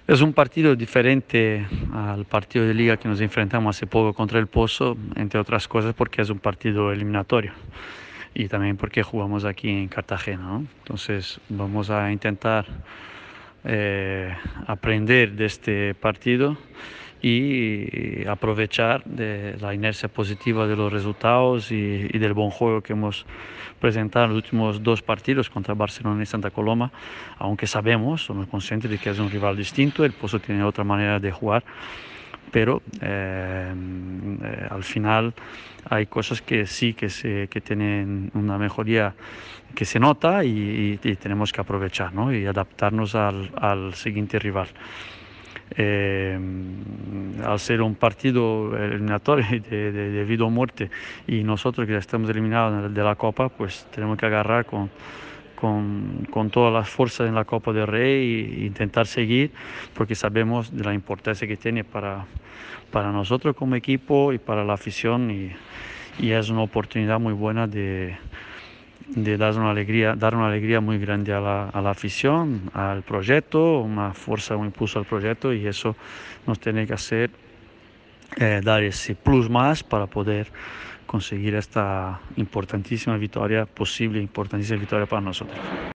Es un partido diferente al partido de liga que nos enfrentamos hace poco contra el Pozo, entre otras cosas porque es un partido eliminatorio y también porque jugamos aquí en Cartagena, ¿no? Entonces vamos a intentar aprender de este partido y aprovechar de la inercia positiva de los resultados y del buen juego que hemos presentado en los últimos dos partidos contra Barcelona y Santa Coloma, aunque somos conscientes de que es un rival distinto, el Pozo tiene otra manera de jugar, pero al final hay cosas que sí que tienen una mejoría que se nota y tenemos que aprovechar, ¿no? Y adaptarnos al siguiente rival. Eh, Al ser un partido eliminatorio de vida o muerte y nosotros que ya estamos eliminados de la Copa, pues tenemos que agarrar con todas las fuerzas en la Copa del Rey e intentar seguir porque sabemos de la importancia que tiene para nosotros como equipo y para la afición y es una oportunidad muy buena de dar una alegría muy grande a la afición, al proyecto, una fuerza, un impulso al proyecto y eso nos tiene que hacer dar ese plus más para poder conseguir esta importantísima victoria, posible importantísima victoria para nosotros.